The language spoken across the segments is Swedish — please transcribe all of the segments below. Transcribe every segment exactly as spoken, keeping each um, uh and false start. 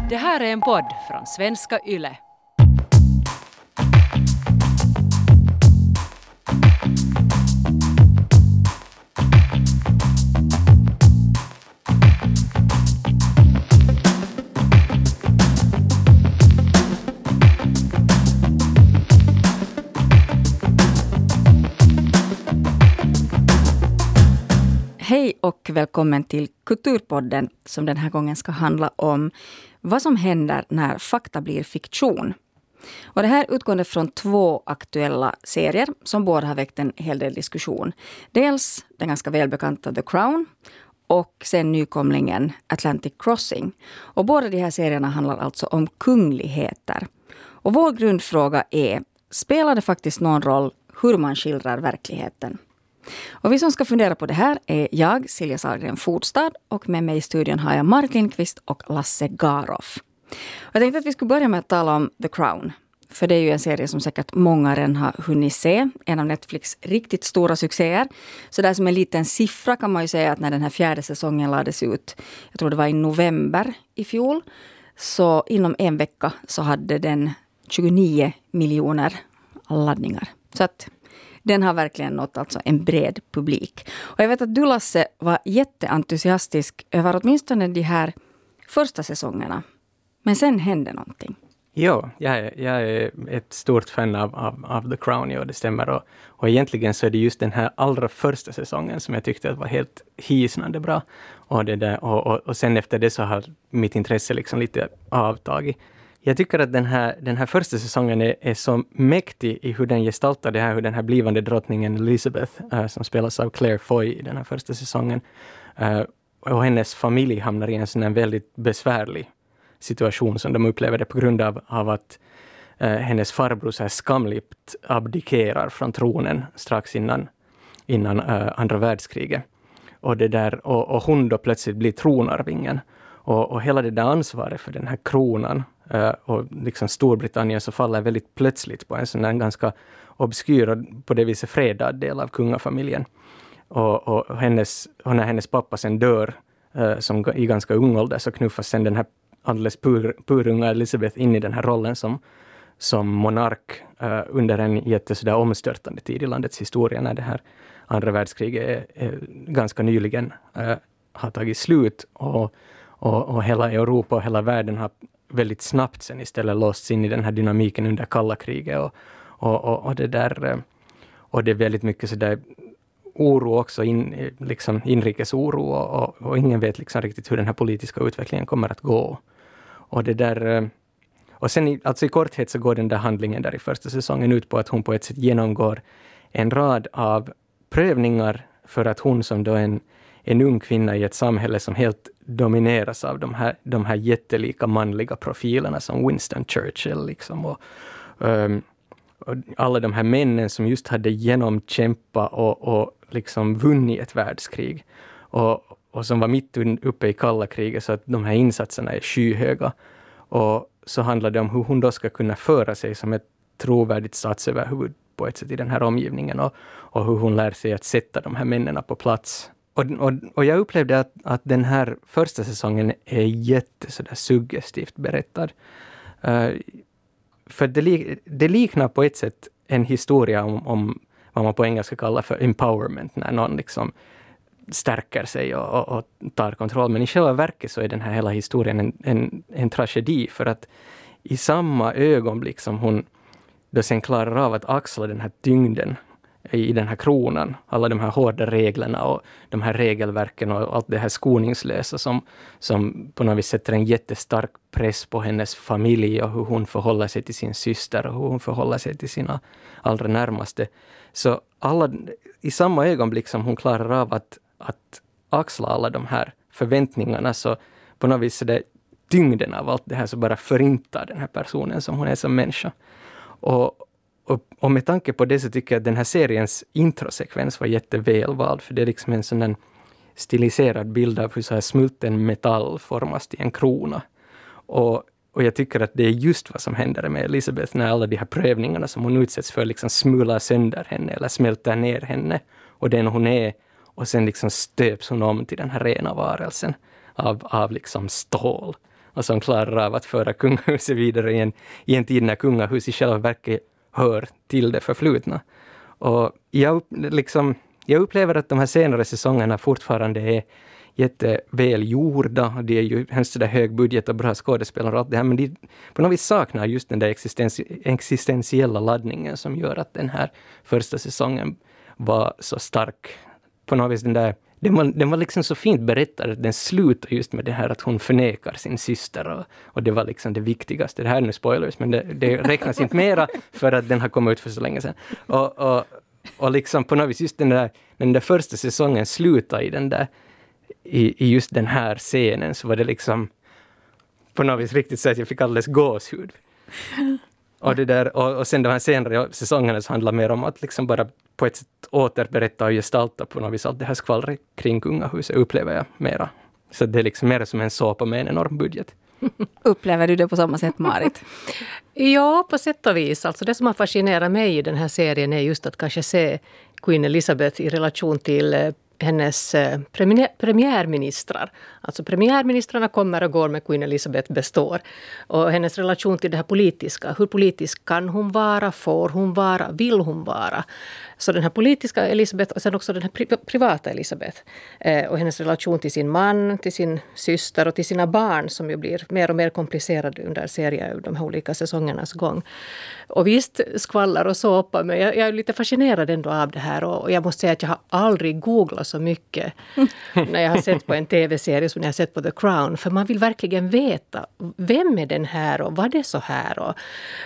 Det här är en podd från Svenska Yle. Hej och välkommen till Kulturpodden som den här gången ska handla om vad som händer när fakta blir fiktion. Och det här utgår från två aktuella serier som båda har väckt en hel del diskussion. Dels den ganska välbekanta The Crown och sen nykomlingen Atlantic Crossing. Och båda de här serierna handlar alltså om kungligheter. Och vår grundfråga är, spelar det faktiskt någon roll hur man skildrar verkligheten? Och vi som ska fundera på det här är jag, Silja Sahlgren Fodstad, och med mig i studion har jag Mark Lindqvist och Lasse Garoff. Och jag tänkte att vi skulle börja med att tala om The Crown. För det är ju en serie som säkert många redan har hunnit se. En av Netflix riktigt stora succéer. Så där som en liten siffra kan man ju säga att när den här fjärde säsongen lades ut, jag tror det var i november i fjol, så inom en vecka så hade den tjugonio miljoner laddningar. Så att den har verkligen nått alltså en bred publik. Och jag vet att du, Lasse, var jätteentusiastisk över åtminstone de här första säsongerna. Men sen hände någonting. Jo, jag är, jag är ett stort fan av, av, av The Crown, ja, det stämmer. Och, och egentligen så är det just den här allra första säsongen som jag tyckte att var helt hisnande bra. Och, det där, och, och, och sen efter det så har mitt intresse liksom lite avtagit. Jag tycker att den här, den här första säsongen är, är så mäktig i hur den gestaltar det här, hur den här blivande drottningen Elizabeth, äh, som spelas av Claire Foy i den här första säsongen, äh, och hennes familj hamnar i en sån här väldigt besvärlig situation som de upplever det på grund av, av att äh, hennes farbror så här skamligt abdikerar från tronen strax innan, innan äh, andra världskriget. Och, det där, och, och hon då plötsligt blir tronarvingen. Och, och hela det där ansvaret för den här kronan uh, och liksom Storbritannien så faller väldigt plötsligt på en sån här ganska obskyr och på det viset fredad del av kungafamiljen. Och, och, hennes, och när hennes pappa sen dör uh, som i ganska ung ålder så knuffas sen den här alldeles pur, purunga Elizabeth in i den här rollen som, som monark uh, under en jättesådär omstörtande tid i landets historia när det här andra världskriget är, är ganska nyligen uh, har tagit slut och Och, och hela Europa och hela världen har väldigt snabbt sen istället låsts in i den här dynamiken under kalla kriget. Och, och, och, och, det, där, och det är väldigt mycket så där oro också, in, liksom inrikes oro. Och, och, och ingen vet liksom riktigt hur den här politiska utvecklingen kommer att gå. Och, det där, och sen alltså i korthet så går den där handlingen där i första säsongen ut på att hon på ett sätt genomgår en rad av prövningar för att hon som då en en ung kvinna i ett samhälle som helt domineras av de här, de här jättelika manliga profilerna som Winston Churchill liksom, och, um, och alla de här männen som just hade genomkämpat och, och liksom vunnit ett världskrig och, och som var mitt uppe i kalla kriget så att de här insatserna är skyhöga. Och så handlar det om hur hon då ska kunna föra sig som ett trovärdigt statsöverhuvud på ett sätt i den här omgivningen och, och hur hon lär sig att sätta de här männen på plats. Och, och, och jag upplevde att, att den här första säsongen är jätte så där suggestivt berättad. Uh, för det, li, det liknar på ett sätt en historia om, om vad man på engelska kallar för empowerment. När någon liksom stärker sig och, och, och tar kontroll. Men i själva verket så är den här hela historien en, en, en tragedi. För att i samma ögonblick som hon då sen klarar av att axla den här tyngden i den här kronan, alla de här hårda reglerna och de här regelverken och allt det här skoningslösa som, som på något vis sätter en jättestark press på hennes familj och hur hon förhåller sig till sin syster och hur hon förhåller sig till sina allra närmaste. Så alla, i samma ögonblick som hon klarar av att, att axla alla de här förväntningarna så på något vis är det tyngden av allt det här så bara förintar den här personen som hon är som människa. Och Och, och med tanke på det så tycker jag att den här seriens introsekvens var jättevälvald. För det är liksom en sån en stiliserad bild av hur så här smulten metall formas till en krona. Och, och jag tycker att det är just vad som händer med Elizabeth när alla de här prövningarna som hon utsätts för liksom smular sönder henne eller smälter ner henne. Och den hon är. Och sen liksom stöps hon om till den här rena varelsen av, av liksom stål. och som klarar av att föra kungahuset vidare i en, i en tid när kungahuset i själva verket hör till det förflutna. Och jag, liksom, jag upplever att de här senare säsongerna fortfarande är jätteväl gjorda. Det är ju hemskt sådär hög budget och bra skådespelare och allt det här. Men de på något vis saknar just den där existentie- existentiella laddningen som gör att den här första säsongen var så stark. På något vis den där, den var, den var liksom så fint berättad. Den slutar just med det här att hon förnekar sin syster. Och, och det var liksom det viktigaste. Det här är nu spoilers, men det, det räknas inte mera för att den har kommit ut för så länge sedan. Och, och, och liksom på något vis just den där, den där första säsongen slutar i den där I, i just den här scenen, så var det liksom på något vis riktigt så att jag fick alldeles gåshud. Och, det där, och, och sen de här senare säsongerna så handlar mer om att liksom bara på ett sätt återberätta och gestalta på något vis allt det här skvallret kring kungahuset, upplever jag mera. Så det är liksom mer som en såpa med en enorm budget. Upplever du det på samma sätt, Marit? Ja, på sätt och vis. Alltså det som har fascinerat mig i den här serien är just att kanske se Queen Elizabeth i relation till hennes premiär, premiärministrar. Alltså premiärministrarna kommer och går, med Queen Elizabeth består. Och hennes relation till det här politiska. Hur politisk kan hon vara? Får hon vara? Vill hon vara? Så den här politiska Elizabeth och sen också den här pri- privata Elizabeth. Eh, och hennes relation till sin man, till sin syster och till sina barn, som ju blir mer och mer komplicerad under serien, de här olika säsongernas gång. Och visst skvallrar och såpa, men jag, jag är lite fascinerad ändå av det här. Och jag måste säga att jag har aldrig googlat så mycket när jag har sett på en tv-serie som jag har sett på The Crown. För man vill verkligen veta, vem är den här och vad är så här? Och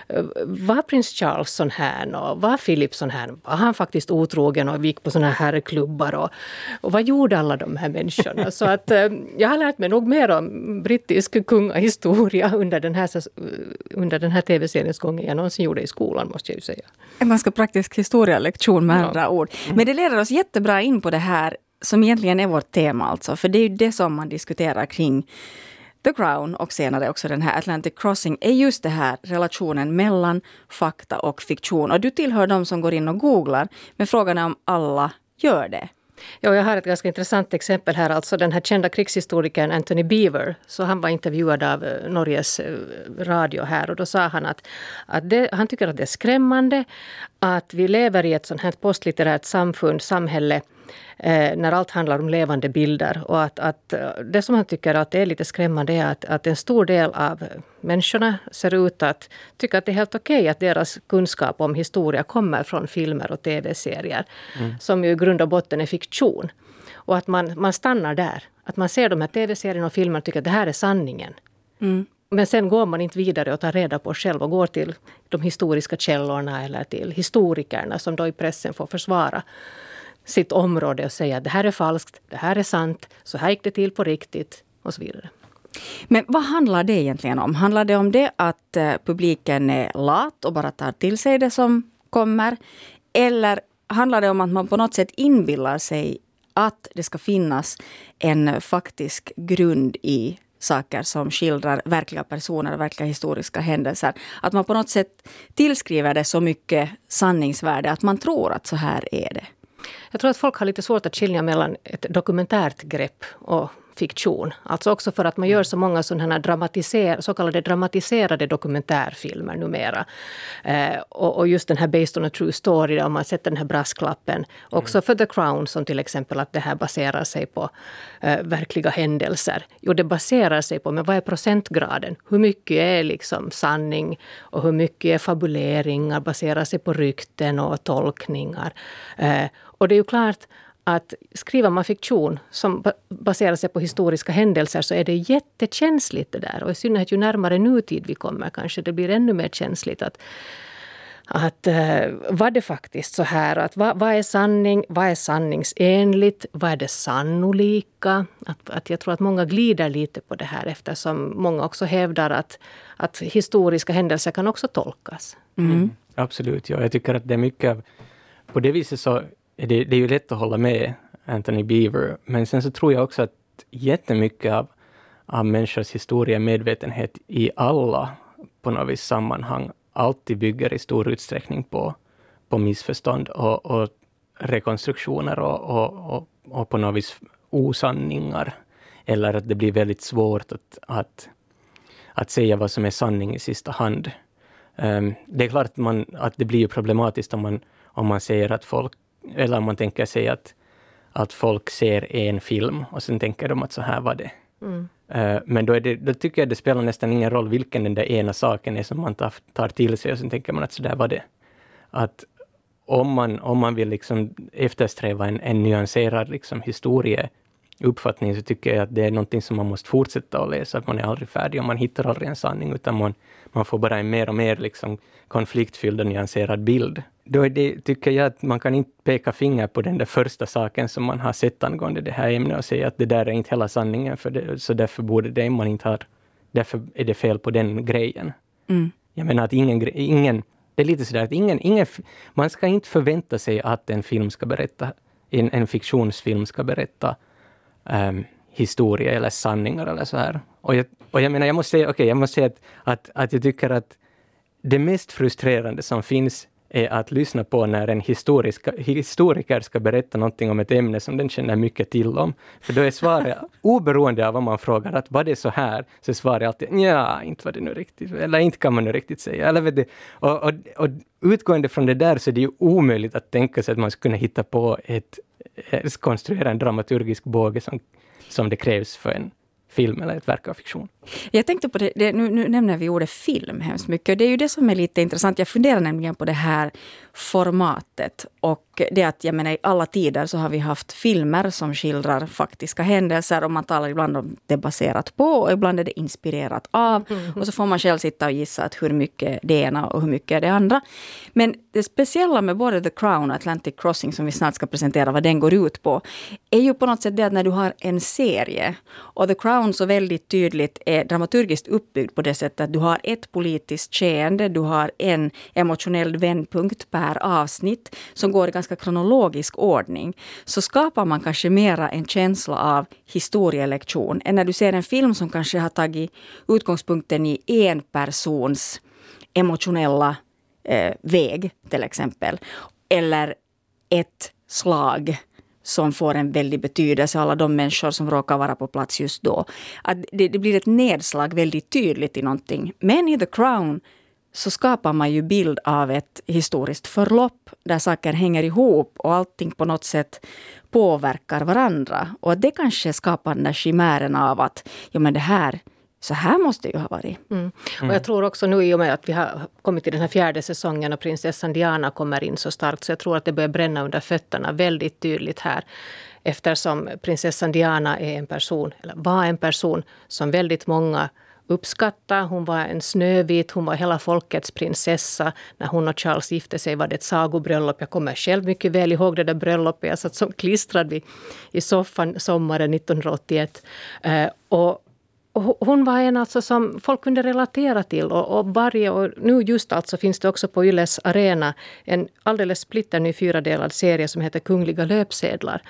var prins Charles sån här? Och var Philip sån här? Var han faktiskt otrogen och gick på såna här herrklubbar? Och, och vad gjorde alla de här människorna? Så att jag har lärt mig nog mer om brittisk kungahistoria under den här, under den här tv-seriens gång än jag någonsin gjorde i skolan, måste jag ju säga. En ganska praktisk historielektion med Ja. andra ord. Men det leder oss jättebra in på det här som egentligen är vårt tema alltså. För det är ju det som man diskuterar kring The Crown och senare också den här Atlantic Crossing, är just det här relationen mellan fakta och fiktion. Och du tillhör de som går in och googlar, men frågan är om alla gör det. Ja, jag har ett ganska intressant exempel här. Alltså den här kända krigshistorikern Anthony Beaver. Så han var intervjuad av Norges radio här. Och då sa han att, att det, han tycker att det är skrämmande att vi lever i ett sånt här postlitterärt samfund, samhälle, eh, när allt handlar om levande bilder. Och att, att det som han tycker att det är lite skrämmande är att, att en stor del av människorna ser ut att tycka att det är helt okej att deras kunskap om historia kommer från filmer och tv-serier. Mm. Som ju i grund och botten är fiktion. Och att man, man stannar där. Att man ser de här tv-serierna och filmerna och tycker att det här är sanningen. Mm. Men sen går man inte vidare och tar reda på själv och går till de historiska källorna eller till historikerna som då i pressen får försvara sitt område och säga att det här är falskt, det här är sant, så här gick det till på riktigt och så vidare. Men vad handlar det egentligen om? Handlar det om det att eh, publiken är lat och bara tar till sig det som kommer? Eller handlar det om att man på något sätt inbillar sig att det ska finnas en faktisk grund i saker som skildrar verkliga personer och verkliga historiska händelser? Att man på något sätt tillskriver det så mycket sanningsvärde att man tror att så här är det. Jag tror att folk har lite svårt att skilja mellan ett dokumentärt grepp och fiktion. Alltså också för att man gör så många sådana här dramatiser- så kallade dramatiserade dokumentärfilmer numera. Eh, och, och just den här Based on a True Story, där man sätter den här brasklappen. Också mm. för The Crown, som till exempel att det här baserar sig på eh, verkliga händelser. Jo, det baserar sig på, men vad är procentgraden? Hur mycket är liksom sanning och hur mycket är fabuleringar, baserar sig på rykten och tolkningar. Eh, och det är ju klart att skriver man fiktion som baserar sig på historiska händelser, så är det jättekänsligt det där. Och i synnerhet ju närmare nutid vi kommer, kanske det blir ännu mer känsligt att, att uh, var det faktiskt så här? Att vad, vad är sanning? Vad är sanningsenligt? Vad är det sannolika? Att, att jag tror att många glider lite på det här, eftersom många också hävdar att, att historiska händelser kan också tolkas. Mm. Mm. Absolut, ja. Jag tycker att det är mycket av, på det viset så Det, det är ju lätt att hålla med Anthony Beaver, men sen så tror jag också att jättemycket av, av människors historia medvetenhet i alla på något vis sammanhang alltid bygger i stor utsträckning på, på missförstånd och, och rekonstruktioner och, och, och, och på något vis osanningar. Eller att det blir väldigt svårt att, att, att säga vad som är sanning i sista hand. Um, det är klart att, man, att det blir problematiskt om man, om man säger att folk, eller om man tänker sig att, att folk ser en film och sen tänker de att så här var det. Mm. Uh, men då, är det, då tycker jag det spelar nästan ingen roll vilken den där ena saken är som man tar, tar till sig, och sen tänker man att så där var det. Att om man, om man vill liksom eftersträva en, en nyanserad liksom historieuppfattning, så tycker jag att det är någonting som man måste fortsätta att läsa. Att man är aldrig färdig och man hittar aldrig en sanning, utan man, man får bara en mer och mer liksom konfliktfylld och nyanserad bild. Då är det, tycker jag att man kan inte peka finger på den där första saken som man har sett angående det här ämnet och säga att det där är inte hela sanningen, för det, så därför borde det man inte har, därför är det fel på den grejen. Mm. Jag menar att ingen, ingen det är lite sådär att ingen, ingen, man ska inte förvänta sig att en film ska berätta, en, en fiktionsfilm ska berätta um, historia eller sanningar eller så här. Och jag, och jag menar, jag måste säga, okay, jag måste säga att, att, att jag tycker att det mest frustrerande som finns är att lyssna på när en historiska, historiker ska berätta någonting om ett ämne som den känner mycket till om. För då är svaret, oberoende av vad man frågar, att var det så här, så svarar alltid, ja, inte var det nu riktigt, eller inte kan man nu riktigt säga. Eller vet du, och, och, och utgående från det där så är det ju omöjligt att tänka sig att man skulle hitta på ett, ett konstruera en dramaturgisk båge som, som det krävs för en film eller ett verk av fiktion. Jag tänkte på det, det nu, nu nämner vi ordet film hemskt mycket. Det är ju det som är lite intressant. Jag funderar nämligen på det här formatet. Och det att, jag menar, i alla tider så har vi haft filmer som skildrar faktiska händelser. Och man talar ibland om det baserat på och ibland är det inspirerat av. Mm. Och så får man själv sitta och gissa att hur mycket det ena och hur mycket det andra. Men det speciella med både The Crown och Atlantic Crossing, som vi snart ska presentera vad den går ut på, är ju på något sätt det att när du har en serie, och The Crown så väldigt tydligt är dramaturgiskt uppbyggd på det sättet att du har ett politiskt skeende, du har en emotionell vändpunkt per avsnitt som går i ganska kronologisk ordning, så skapar man kanske mera en känsla av historielektion än när du ser en film som kanske har tagit utgångspunkten i en persons emotionella eh, väg till exempel, eller ett slag som får en väldig betydelse, alla de människor som råkar vara på plats just då. Att det, det blir ett nedslag väldigt tydligt i någonting. Men i The Crown så skapar man ju bild av ett historiskt förlopp där saker hänger ihop och allting på något sätt påverkar varandra. Och det kanske skapar den där chimären av att ja, men det här, så här måste det ju ha varit. Mm. Och jag tror också nu i och med att vi har kommit till den här fjärde säsongen och prinsessan Diana kommer in så starkt, så jag tror att det börjar bränna under fötterna väldigt tydligt här. Eftersom prinsessan Diana är en person, eller var en person som väldigt många uppskatta. Hon var en snövit, hon var hela folkets prinsessa. När hon och Charles gifte sig var det ett sagobröllop. Jag kommer själv mycket väl ihåg det där bröllopet. Jag satt som klistrad vid, i soffan sommaren nittonhundraåttioett. Eh, och hon var en alltså som folk kunde relatera till, och, och varje och nu just alltså finns det också på Yles arena en alldeles splitterny fyradelad serie som heter Kungliga löpsedlar.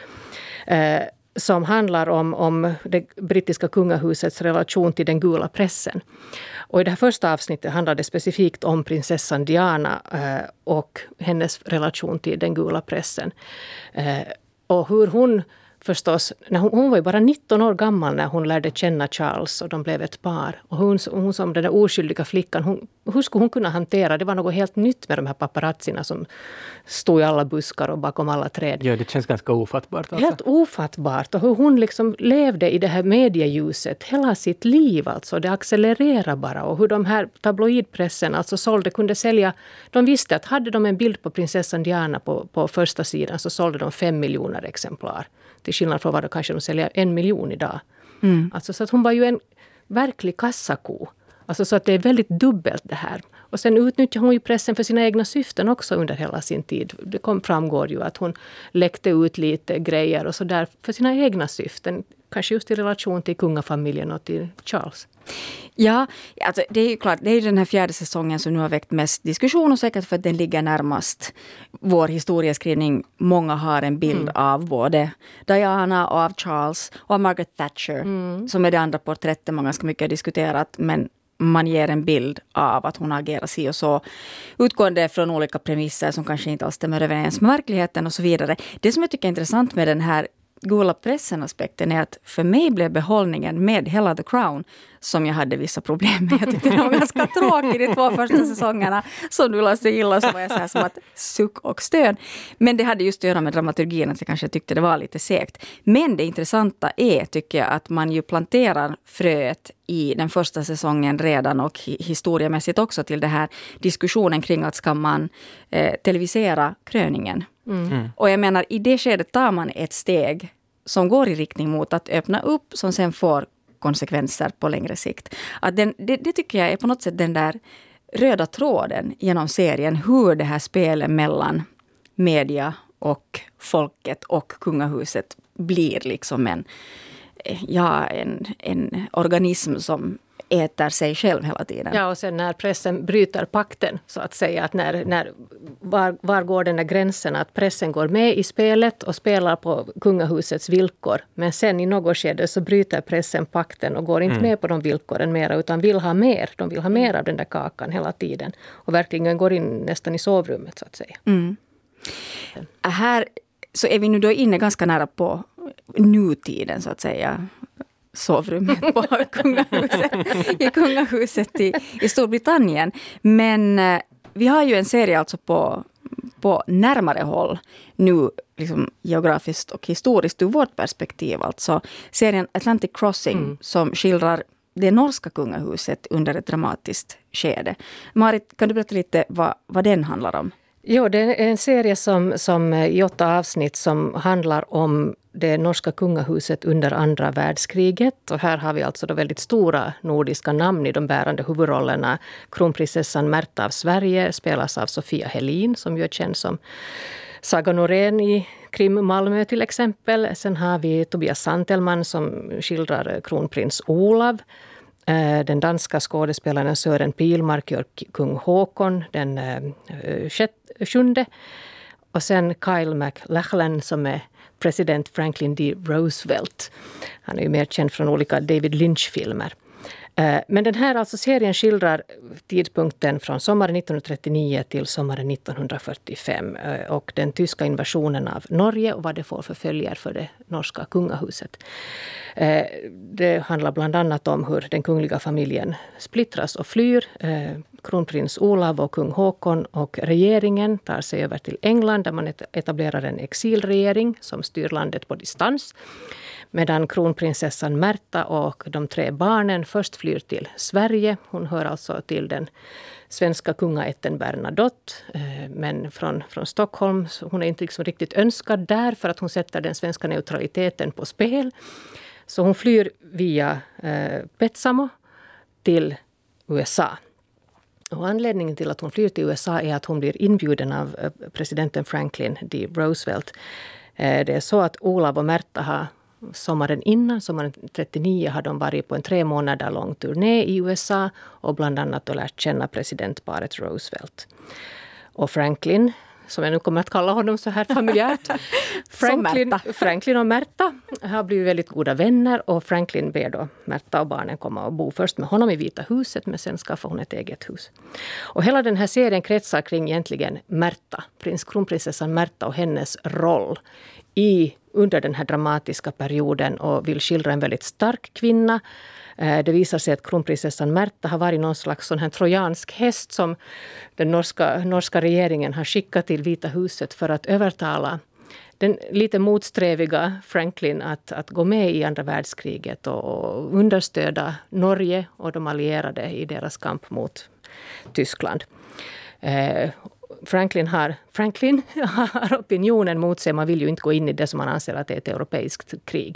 Eh, som handlar om, om det brittiska kungahusets relation till den gula pressen. Och i det här första avsnittet handlar det specifikt om prinsessan Diana eh, och hennes relation till den gula pressen. Eh, och hur hon förstås, när hon, hon var ju bara nitton år gammal när hon lärde känna Charles och de blev ett par. Och hon, hon som den där oskyldiga flickan, hon, hur skulle hon kunna hantera? Det var något helt nytt med de här paparazzina som stod i alla buskar och bakom alla träd. Ja, det känns ganska ofattbart. Alltså. Helt ofattbart. Och hur hon liksom levde i det här medieljuset hela sitt liv. Alltså. Det accelererar bara. Och hur de här tabloidpressen alltså sålde, kunde sälja. De visste att hade de en bild på prinsessan Diana på, på första sidan så sålde de fem miljoner exemplar. Till skillnad från vad det kanske de säljer en miljon idag. Mm. Alltså, så att hon var ju en verklig kassako. Alltså, så att det är väldigt dubbelt det här. Och sen utnyttjar hon ju pressen för sina egna syften också under hela sin tid. Det kom, framgår ju att hon läckte ut lite grejer och så där för sina egna syften. Kanske just i relation till kungafamiljen och till Charles. Ja, alltså det är ju klart, det är den här fjärde säsongen som nu har väckt mest diskussion och säkert för att den ligger närmast vår historieskrivning. Många har en bild mm. av både Diana och av Charles och av Margaret Thatcher mm. som är det andra porträttet man ganska mycket har diskuterat, men man ger en bild av att hon agerar si och så utgående från olika premisser som kanske inte alls stämmer överens med verkligheten och så vidare. Det som jag tycker är intressant med den här gula pressen-aspekten är att för mig blev behållningen med hela The Crown som jag hade vissa problem med. Jag tyckte det var ganska tråkigt de två första säsongerna. Som du läste illa så var jag så här som att suck och stön. Men det hade just att göra med dramaturgin att jag kanske tyckte det var lite segt. Men det intressanta är, tycker jag, att man ju planterar fröet i den första säsongen redan och historiemässigt också till det här diskussionen kring att ska man eh, televisera kröningen. Mm. Mm. Och jag menar, i det skedet tar man ett steg som går i riktning mot att öppna upp som sen får konsekvenser på längre sikt. Att den, det, det tycker jag är på något sätt den där röda tråden genom serien, hur det här spelet mellan media och folket och kungahuset blir liksom en, ja, en, en organism som äter sig själv hela tiden. Ja, och sen när pressen bryter pakten, så att säga, att när, när, var, var går den där gränsen att pressen går med i spelet och spelar på kungahusets villkor, men sen i något skede så bryter pressen pakten och går inte mm. med på de villkoren mera, utan vill ha mer. De vill ha mer av den där kakan hela tiden och verkligen går in nästan i sovrummet, så att säga. Mm. Här så är vi nu då inne ganska nära på nutiden, så att säga. Sovrummet på kungahuset, i kungahuset i, i Storbritannien. Men eh, vi har ju en serie alltså på, på närmare håll nu, liksom geografiskt och historiskt ur vårt perspektiv. Alltså serien Atlantic Crossing mm. som skildrar det norska kungahuset under ett dramatiskt skede. Marit, kan du berätta lite vad, vad den handlar om? Jo, det är en serie som, som i åtta avsnitt som handlar om det norska kungahuset under andra världskriget. Och här har vi alltså då väldigt stora nordiska namn i de bärande huvudrollerna. Kronprinsessan Märta av Sverige spelas av Sofia Helin, som ju är känd som Saga Norén i Krim Malmö till exempel. Sen har vi Tobias Santelman som skildrar kronprins Olav. Den danska skådespelaren Sören Pilmark gör kung Håkon den uh, sjunde. Och sen Kyle MacLachlan som är president Franklin D. Roosevelt. Han är ju mer känd från olika David Lynch-filmer. Men den här alltså serien skildrar tidpunkten från sommaren nittonhundratrettionio till sommaren nittonhundrafyrtiofem och den tyska invasionen av Norge och vad det får för följer för det norska kungahuset. Det handlar bland annat om hur den kungliga familjen splittras och flyr. Kronprins Olav och kung Håkon och regeringen tar sig över till England där man etablerar en exilregering som styr landet på distans. Medan kronprinsessan Märta och de tre barnen först flyr till Sverige. Hon hör alltså till den svenska kungaätten Bernadotte. Men från, från Stockholm. Hon är inte liksom riktigt önskad där för att hon sätter den svenska neutraliteten på spel. Så hon flyr via eh, Petsamo till U S A. Och anledningen till att hon flyr till U S A är att hon blir inbjuden av presidenten Franklin D. Roosevelt. Det är så att Olav och Märta har sommaren innan, sommaren trettionio, har de varit på en tre månader lång turné i U S A och bland annat då lärt känna presidentparet Roosevelt. Och Franklin, som jag nu kommer att kalla honom så här familjärt, Franklin, Franklin och Märta har blivit väldigt goda vänner och Franklin ber då Märta och barnen komma och bo först med honom i Vita huset, men sen skaffar hon ett eget hus. Och hela den här serien kretsar kring egentligen Märta, prins, kronprinsessan Märta och hennes roll i under den här dramatiska perioden och vill skildra en väldigt stark kvinna. Det visar sig att kronprinsessan Märta har varit någon slags sån här trojansk häst som den norska, norska regeringen har skickat till Vita huset för att övertala den lite motsträviga Franklin att, att gå med i andra världskriget och, och understöda Norge och de allierade i deras kamp mot Tyskland. Eh, Franklin har, Franklin har opinionen mot sig. Man vill ju inte gå in i det som man anser att det är ett europeiskt krig.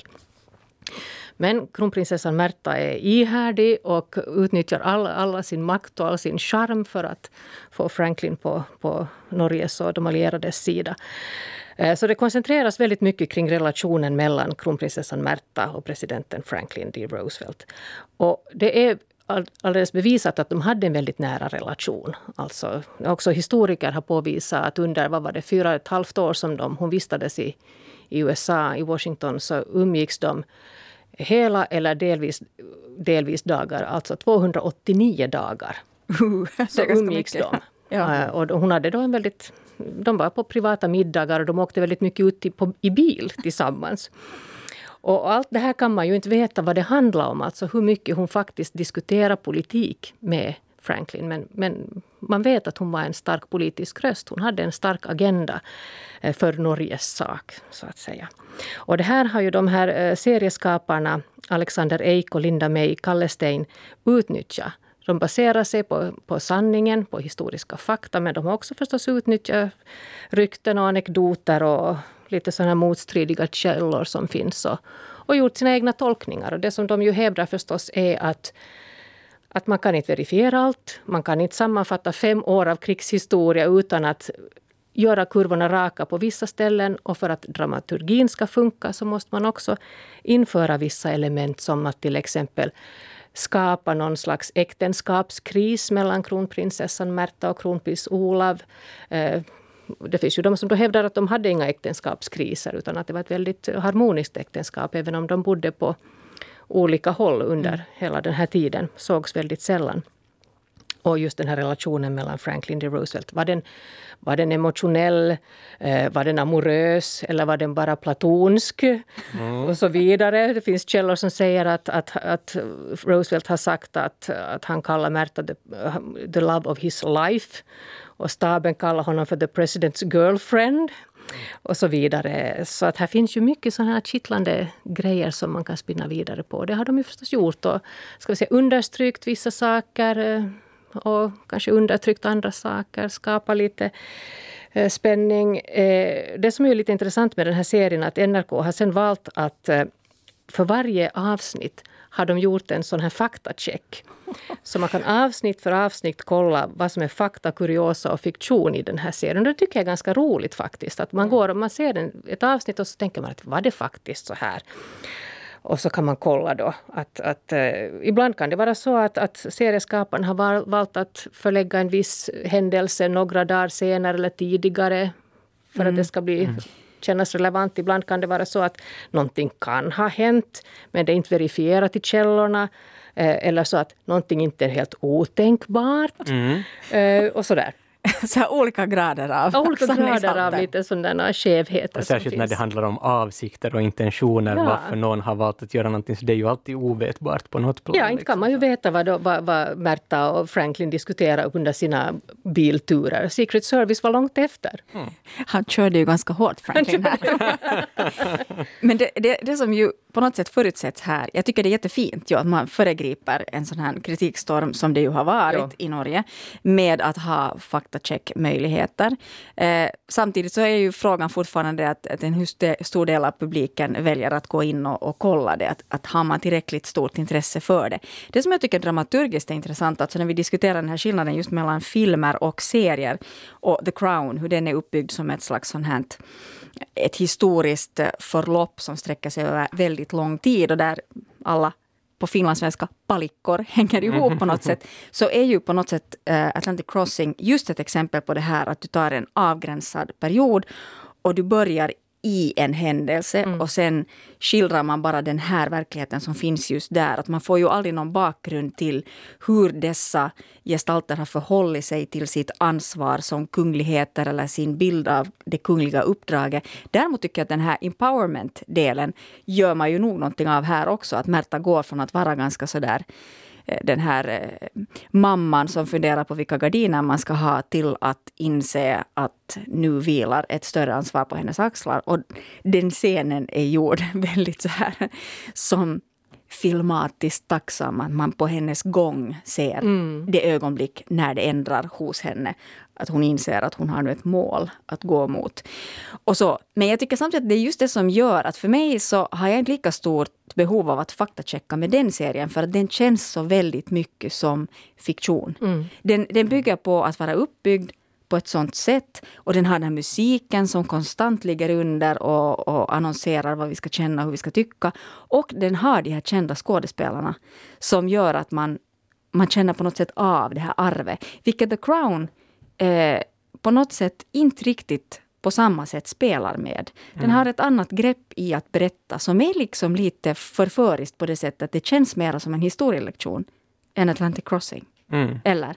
Men kronprinsessan Märta är ihärdig och utnyttjar all, alla sin makt och all sin charm för att få Franklin på, på Norges och de allierades sida. Så det koncentreras väldigt mycket kring relationen mellan kronprinsessan Märta och presidenten Franklin D. Roosevelt. Och det är alldeles bevisat att de hade en väldigt nära relation. Alltså, också historiker har påvisat att under vad var det, fyra och ett halvt år som de, hon vistades i, i U S A, i Washington, så umgicks de hela eller delvis, delvis dagar, alltså tvåhundraåttionio dagar. Uh, så umgicks de. Ja. Och hon hade då en väldigt, de var på privata middagar och de åkte väldigt mycket ut i, på, i bil tillsammans. Och allt det här kan man ju inte veta vad det handlar om, alltså hur mycket hon faktiskt diskuterar politik med Franklin. Men, men man vet att hon var en stark politisk röst. Hon hade en stark agenda för Norges sak, så att säga. Och det här har ju de här serieskaparna Alexander Eik och Linda May Kallestein utnyttjat. De baserar sig på, på sanningen, på historiska fakta, men de har också förstås utnyttjat rykten och anekdoter och lite sådana motstridiga källor som finns och, och gjort sina egna tolkningar. Och det som de ju hävdar förstås är att, att man kan inte verifiera allt, man kan inte sammanfatta fem år av krigshistoria utan att göra kurvorna raka på vissa ställen, och för att dramaturgin ska funka så måste man också införa vissa element som att till exempel skapa någon slags äktenskapskris mellan kronprinsessan Märta och kronprins Olav. Det finns ju de som då hävdar att de hade inga äktenskapskriser utan att det var ett väldigt harmoniskt äktenskap, även om de bodde på olika håll under mm. hela den här tiden, sågs väldigt sällan. Och just den här relationen mellan Franklin D. Roosevelt, var den, var den emotionell, eh, var den amorös eller var den bara platonsk mm. och så vidare. Det finns källor som säger att, att, att Roosevelt har sagt att, att han kallar Märta the, the love of his life, och staben kallar honom för the president's girlfriend och så vidare. Så att här finns ju mycket sådana här kittlande grejer som man kan spinna vidare på. Det har de ju förstås gjort och ska vi säga, understrykt vissa saker och kanske undertryckt andra saker, skapa lite eh, spänning. Eh, det som är lite intressant med den här serien är att N R K har sen valt att eh, för varje avsnitt har de gjort en sån här faktacheck. Så man kan avsnitt för avsnitt kolla vad som är fakta, kuriosa och fiktion i den här serien. Det tycker jag är ganska roligt faktiskt. Att man går och man ser en, ett avsnitt och så tänker man att var det faktiskt så här? Och så kan man kolla då att, att eh, ibland kan det vara så att, att serieskaparna har val, valt att förlägga en viss händelse några dagar senare eller tidigare för mm. att det ska bli mm. kännas relevant. Ibland kan det vara så att någonting kan ha hänt men det är inte verifierat i källorna. Eh, eller så att någonting inte är helt otänkbart. Mm. Eh, och sådär. Så här olika grader av olika grader av lite sådana skevheter. Och särskilt när det handlar om avsikter och intentioner, ja. Varför någon har valt att göra någonting, så det är ju alltid ovetbart på något plan. Ja, inte kan man ju veta vad, då, vad, vad Märta och Franklin diskuterar under sina bilturer. Secret Service var långt efter. Mm. Han körde ju ganska hårt, Franklin, här. Men det, det, det som ju på något sätt förutsätts här, jag tycker det är jättefint ju, att man föregriper en sån här kritikstorm som det ju har varit ja. i Norge, med att ha faktacheck-möjligheter. Eh, samtidigt så är ju frågan fortfarande att, att en stor del av publiken väljer att gå in och, och kolla det. Att, att har man tillräckligt stort intresse för det. Det som jag tycker dramaturgiskt är intressant, alltså när vi diskuterar den här skillnaden just mellan filmer och serier och The Crown, hur den är uppbyggd som ett slags sånt här ett historiskt förlopp som sträcker sig över väldigt lång tid och där alla på finlandssvenska palikkor hänger ihop på något sätt, så är ju på något sätt uh, Atlantic Crossing just ett exempel på det här att du tar en avgränsad period och du börjar i en händelse mm. och sen skildrar man bara den här verkligheten som finns just där. Att man får ju aldrig någon bakgrund till hur dessa gestalter har förhållit sig till sitt ansvar som kungligheter eller sin bild av det kungliga uppdraget. Däremot tycker jag att den här empowerment-delen gör man ju nog någonting av här också. Att Märta går från att vara ganska sådär den här eh, mamman som funderar på vilka gardiner man ska ha till att inse att nu vilar ett större ansvar på hennes axlar. Och den scenen är gjord väldigt så här som filmatiskt tacksam, att man på hennes gång ser mm. det ögonblick när det ändrar hos henne. Att hon inser att hon har nu ett mål att gå mot. Och så. Men jag tycker samtidigt att det är just det som gör att för mig så har jag inte lika stort behov av att faktachecka med den serien. För att den känns så väldigt mycket som fiktion. Mm. Den, den bygger på att vara uppbyggd på ett sånt sätt. Och den har den här musiken som konstant ligger under och, och annonserar vad vi ska känna och hur vi ska tycka. Och den har de här kända skådespelarna som gör att man, man känner på något sätt av det här arvet. Vilket The Crown eh, på något sätt inte riktigt på samma sätt spelar med. Den mm. har ett annat grepp i att berätta som är liksom lite förföriskt på det sättet att det känns mer som en historielektion än Atlantic Crossing. Mm. Eller?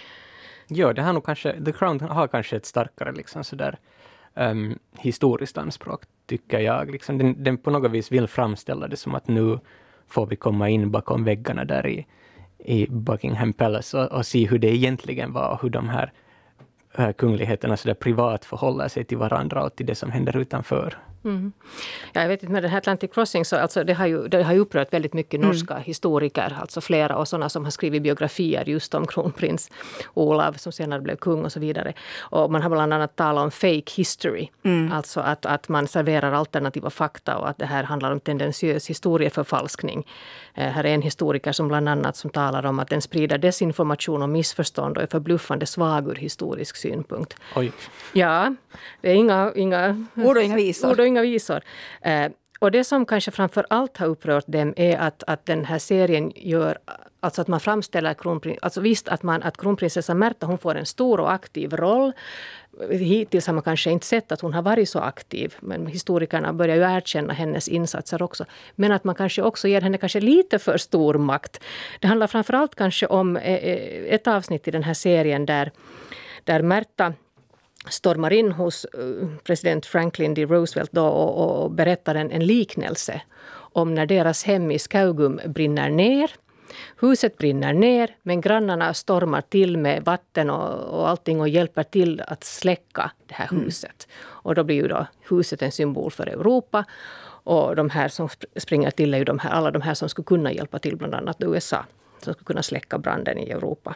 Ja, det har nog kanske, The Crown har kanske ett starkare liksom sådär um, historiskt anspråk tycker jag. Liksom den, den på något vis vill framställa det som att nu får vi komma in bakom väggarna där i, i Buckingham Palace och, och se hur det egentligen var och hur de här äh, kungligheterna så där privat förhåller sig till varandra och till det som händer utanför. Mm. Ja, jag vet inte, med den här Atlantic Crossing så alltså, det har ju det har ju upprört väldigt mycket norska mm. historiker, alltså flera och sådana som har skrivit biografier just om kronprins Olav som senare blev kung och så vidare. Och man har bland annat talat om fake history, mm. alltså att, att man serverar alternativa fakta och att det här handlar om tendensiös historieförfalskning. Eh, här är en historiker som bland annat som talar om att den sprider desinformation och missförstånd och är förbluffande svag ur historisk synpunkt. Oj. Ja, det är inga... inga ord och inga visor. Ord och inga visor. Eh, och det som kanske framför allt har upprört dem är att, att den här serien gör, alltså att man framställer kronprins, alltså visst att, man, att kronprinsessan Märta hon får en stor och aktiv roll. Hittills har man kanske inte sett att hon har varit så aktiv, men historikerna börjar ju erkänna hennes insatser också. Men att man kanske också ger henne kanske lite för stor makt. Det handlar framför allt kanske om ett avsnitt i den här serien där, där Märta stormar in hos president Franklin D. Roosevelt då och, och berättar en, en liknelse om när deras hem i Skaugum brinner ner. Huset brinner ner, men grannarna stormar till med vatten och, och allting och hjälper till att släcka det här huset. Mm. Och då blir ju då huset en symbol för Europa. Och de här som springer till är ju de här, alla de här som skulle kunna hjälpa till, bland annat U S A, som skulle kunna släcka branden i Europa.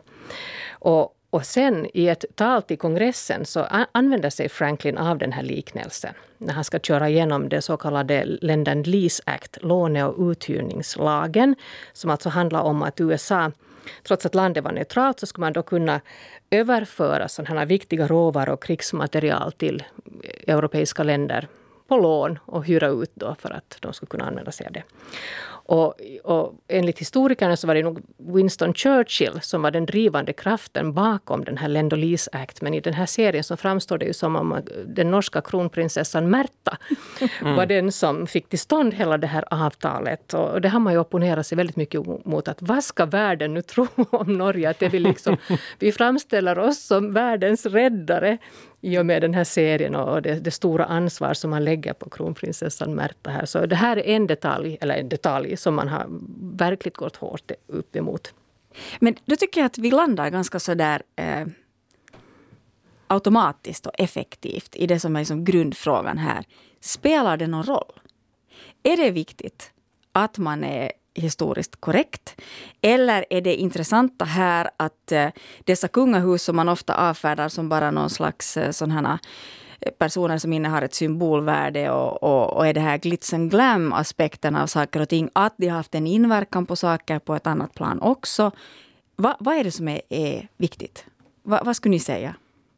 Och Och sen i ett tal till kongressen så använder sig Franklin av den här liknelsen när han ska köra igenom det så kallade Lend and Lease Act, låne- och uthyrningslagen, som alltså handlar om att U S A, trots att landet var neutralt, så skulle man då kunna överföra sådana här viktiga råvaror och krigsmaterial till europeiska länder på lån och hyra ut då för att de skulle kunna använda sig av det. Och, och enligt historikerna så var det nog Winston Churchill som var den drivande kraften bakom den här Lend och Lease Act. Men i den här serien så framstår det ju som om den norska kronprinsessan Märta mm. var den som fick till stånd hela det här avtalet. Och det har man ju opponerat sig väldigt mycket mot, att vad ska världen nu tro om Norge? Att det vi, liksom, vi framställer oss som världens räddare i och med den här serien och det, det stora ansvar som man lägger på kronprinsessan Märta här. Så det här är en detalj, eller en detalj som man har verkligen gått hårt upp emot. Men då tycker jag att vi landar ganska så där eh, automatiskt och effektivt i det som är liksom grundfrågan här. Spelar det någon roll? Är det viktigt att man är historiskt korrekt? Eller är det intressanta här att eh, dessa kungahus som man ofta avfärdar som bara någon slags eh, sån här personer som innehar ett symbolvärde och, och, och är det här glitz and glam aspekten av saker och ting, att de har haft en inverkan på saker på ett annat plan också. Va, vad är det som är, är viktigt? Va, vad skulle ni säga?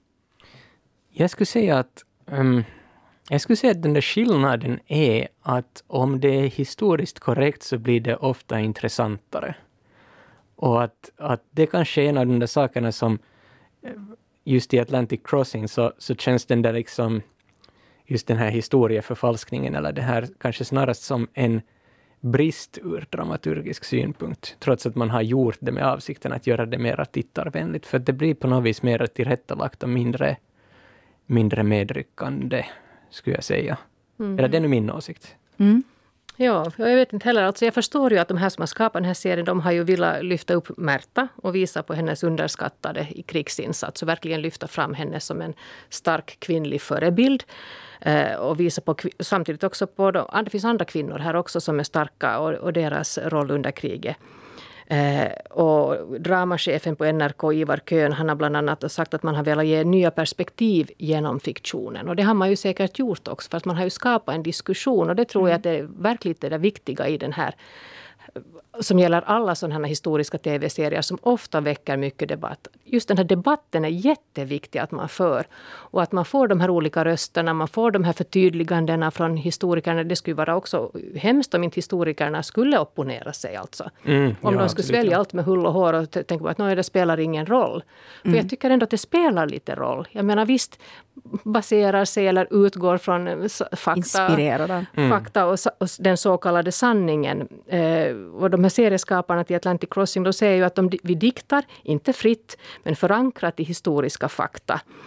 Jag skulle säga att um, jag skulle säga att den där skillnaden är att om det är historiskt korrekt så blir det ofta intressantare. Och att, att det kanske är en av de där sakerna som just i Atlantic Crossing så, så känns den där liksom just den här historieförfalskningen eller det här kanske snarast som en brist ur dramaturgisk synpunkt. Trots att man har gjort det med avsikten att göra det mer tittarvänligt. För att det blir på något vis mer tillrättalagt och mindre, mindre medryckande, skulle jag säga. Mm. Eller det är nu min åsikt. Mm. Ja, jag vet inte heller. Alltså jag förstår ju att de här som har skapat den här serien, de har ju velat lyfta upp Märta och visa på hennes underskattade i krigsinsats och verkligen lyfta fram henne som en stark kvinnlig förebild. Eh, och visa på samtidigt också på, de, det finns andra kvinnor här också som är starka och, och deras roll under kriget. Eh, och dramachefen på N R K, Ivar Köhn, han har bland annat sagt att man har velat ge nya perspektiv genom fiktionen. Och det har man ju säkert gjort också, för att man har ju skapat en diskussion. Och det tror jag att det är verkligen det viktiga i den här, som gäller alla sådana här historiska tv-serier som ofta väcker mycket debatt. Just den här debatten är jätteviktig att man för. Och att man får de här olika rösterna, man får de här förtydligandena från historikerna. Det skulle vara också hemskt om inte historikerna skulle opponera sig alltså. Mm, om ja, de skulle svälja ja. allt med hull och hår och tänka på att nej, det spelar ingen roll. För mm. jag tycker ändå att det spelar lite roll. Jag menar visst baserar sig eller utgår från fakta, mm. fakta och, och den så kallade sanningen. Eh, och de här serieskaparna till Atlantic Crossing, då säger ju att de, vi diktar, inte fritt, men förankrat i historiska fakta.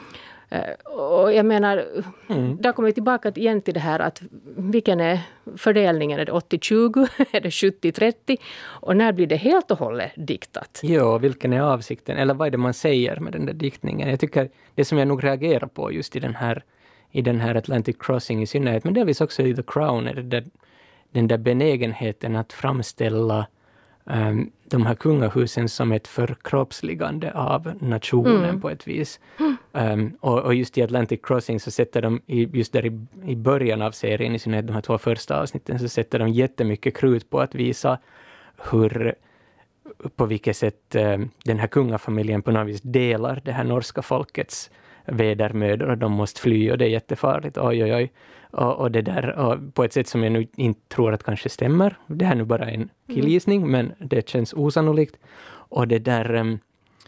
Och jag menar, Mm. där kommer vi tillbaka igen till det här att vilken är fördelningen? Är det åttio tjugo? Är det sjuttio trettio? Och när blir det helt och hållet diktat? Ja, vilken är avsikten? Eller vad är det man säger med den där diktningen? Jag tycker det som jag nog reagerar på just i den här, i den här Atlantic Crossing i synnerhet, men delvis också i The Crown, är det där, den där benägenheten att framställa um, de här kungahusen som ett förkroppsligande av nationen mm. på ett vis. Mm. Um, och, och just i Atlantic Crossing så sätter de, i, just där i, i början av serien, i synnerhet de här två första avsnitten, så sätter de jättemycket krut på att visa hur, på vilket sätt um, den här kungafamiljen på något vis delar det här norska folkets vedermödor och de måste fly och det är jättefarligt. Oj, oj, oj. Och, och det där och på ett sätt som jag nu inte tror att kanske stämmer. Det här är nu bara en killgissning, mm. men det känns osannolikt. Och det där um,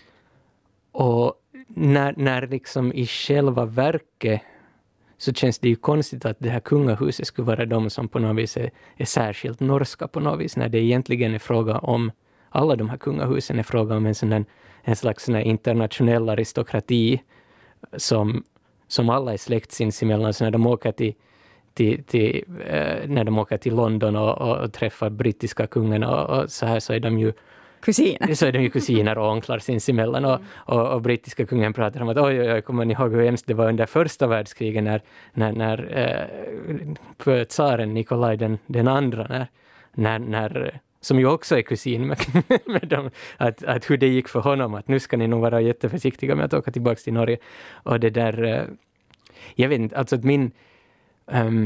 och när, när liksom i själva verket så känns det ju konstigt att det här kungahuset skulle vara de som på något vis är, är särskilt norska på något vis, när det egentligen är fråga om, alla de här kungahusen är fråga om en sån där, en slags sån här internationell aristokrati som, som alla är släkt sinsemellan. Så när de åker till, till, till, eh, när de åker till London och, och, och träffar brittiska kungen och, och så här, så är de ju kusiner. Så är de ju kusiner och onklar sinsemellan. Och, och, och brittiska kungen pratar om att oj, oj, oj, kommer ni ihåg hur hemskt det var under första världskriget när, när, när eh, tsaren Nikolaj den, den andra, när, när, när som ju också är kusin med, med dem, att, att hur det gick för honom, att nu ska ni nog vara jätteförsiktiga med att åka tillbaka till Norge. Och det där, jag vet inte, alltså att min, um,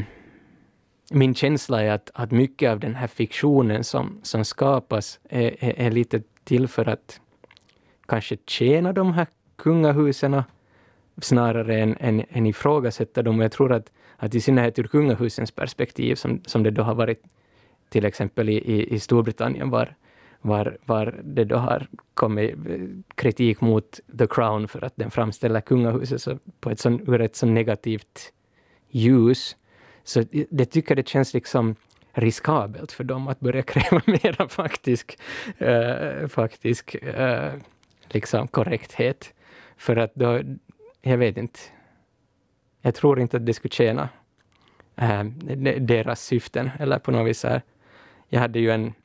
min känsla är att, att mycket av den här fiktionen som, som skapas är, är, är lite till för att kanske tjäna de här kungahusen snarare än, än, än ifrågasätta dem. Och jag tror att, att i synnerhet ur kungahusens perspektiv, som, som det då har varit till exempel i, i, i Storbritannien, var, var, var det då har kommit kritik mot The Crown för att den framställer kungahuset så på ett sån, ur ett så negativt ljus. Så det tycker det känns liksom riskabelt för dem att börja kräva mera faktisk, uh, faktisk uh, liksom korrekthet. För att då, jag vet inte, jag tror inte att det skulle tjäna uh, deras syften eller på något vis här. Jag hade ju en,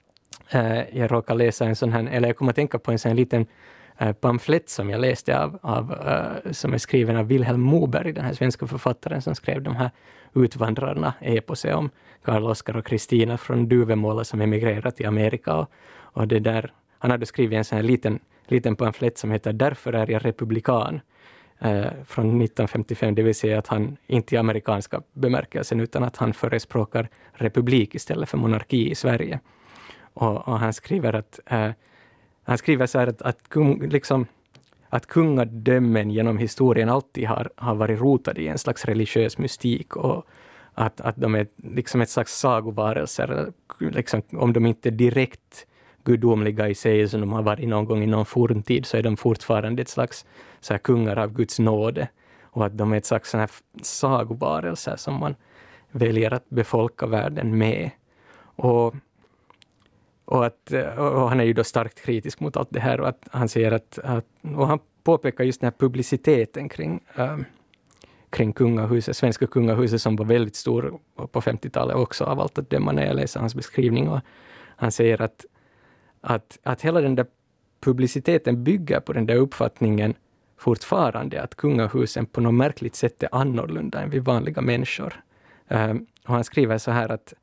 uh, jag råkade läsa en sån här, eller jag kommer att tänka på en sån här liten uh, pamflett som jag läste av, av uh, som är skriven av Vilhelm Moberg, den här svenska författaren som skrev de här utvandrarna eposet om Karl Oskar och Kristina från Duvemåla som emigrerat till Amerika. Och, och det där, han hade skrivit en sån här liten, liten pamflett som heter Därför är jag republikan eh, från nitton femtiofem, det vill säga att han inte i amerikanska bemärkelsen utan att han förespråkar republik istället för monarki i Sverige. Och, och han skriver att eh, han skriver så här att, att kung, liksom att kungadömen genom historien alltid har, har varit rotade i en slags religiös mystik och att, att de är liksom ett slags sagovarelser, liksom, om de inte är direkt gudomliga i sig som de har varit någon gång i någon forntid, så är de fortfarande ett slags så här, kungar av Guds nåde och att de är ett slags sån här sagovarelser som man väljer att befolka världen med. Och Och, att, och han är ju då starkt kritisk mot allt det här och att han säger att, att och han påpekar just den här publiciteten kring, äh, kring kungahuset, svenska kungahuset som var väldigt stor på femtiotalet också av allt att döma när jag läser hans beskrivning. Och han säger att, att, att hela den där publiciteten bygger på den där uppfattningen fortfarande att kungahusen på något märkligt sätt är annorlunda än vi vanliga människor. Äh, och han skriver så här att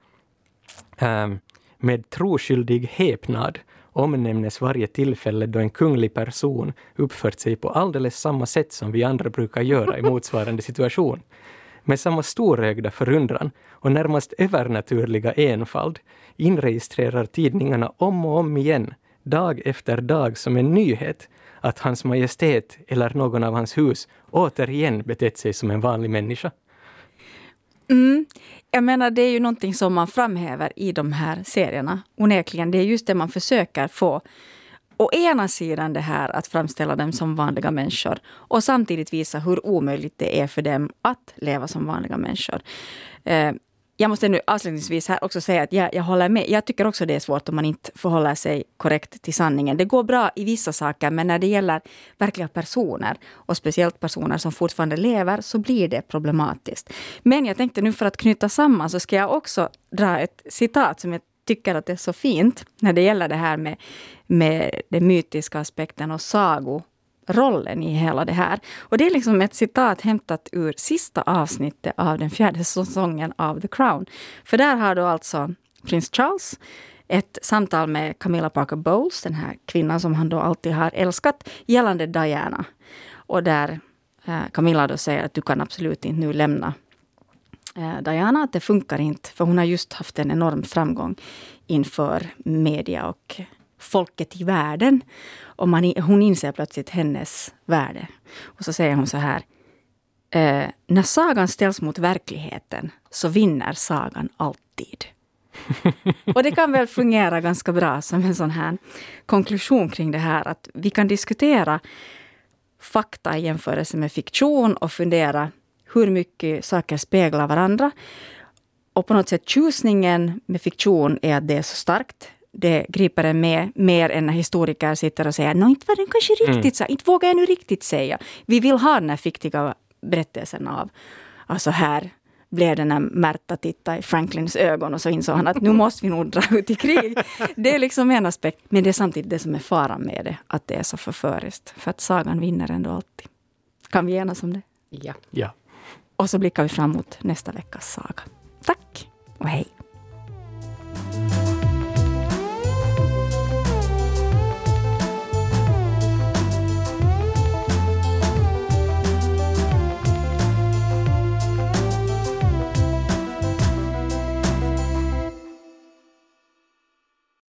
äh, med troskyldig häpnad omnämnes varje tillfälle då en kunglig person uppfört sig på alldeles samma sätt som vi andra brukar göra i motsvarande situation. Med samma storögda förundran och närmast övernaturliga enfald inregistrerar tidningarna om och om igen, dag efter dag som en nyhet, att hans majestät eller någon av hans hus återigen betett sig som en vanlig människa. Mm. Jag menar, det är ju någonting som man framhäver i de här serierna. Onekligen, det är just det man försöker få. Å ena sidan det här att framställa dem som vanliga människor och samtidigt visa hur omöjligt det är för dem att leva som vanliga människor. Eh, jag måste nu avslutningsvis här också säga att jag, jag håller med. Jag tycker också det är svårt om man inte förhåller sig korrekt till sanningen. Det går bra i vissa saker, men när det gäller verkliga personer och speciellt personer som fortfarande lever så blir det problematiskt. Men jag tänkte nu för att knyta samman så ska jag också dra ett citat som jag tycker att det är så fint när det gäller det här med, med den mytiska aspekten och sagorollen i hela det här. Och det är liksom ett citat hämtat ur sista avsnittet av den fjärde säsongen av The Crown. För där har då alltså prins Charles ett samtal med Camilla Parker Bowles, den här kvinnan som han då alltid har älskat, gällande Diana. Och där eh, Camilla då säger att du kan absolut inte nu lämna Diana, att det funkar inte, för hon har just haft en enorm framgång inför media och folket i världen. Och man, hon inser plötsligt hennes värde. Och så säger hon så här: eh, när sagan ställs mot verkligheten så vinner sagan alltid. Och det kan väl fungera ganska bra som en sån här konklusion kring det här, att vi kan diskutera fakta i jämförelse med fiktion och fundera hur mycket saker speglar varandra. Och på något sätt tjusningen med fiktion är att det är så starkt. Det griper en med mer än när historiker sitter och säger, nå inte var den kanske riktigt så, inte vågar jag nu riktigt säga. Vi vill ha den här fiktiga berättelsen av, alltså här blev det när Märta tittade i Franklins ögon och så insåg han att nu måste vi nog dra ut i krig. Det är liksom en aspekt, men det är samtidigt det som är faran med det, att det är så förföriskt. För att sagan vinner ändå alltid. Kan vi enas om det? Ja. Ja. Och så blickar vi fram mot nästa veckas saga. Tack och hej!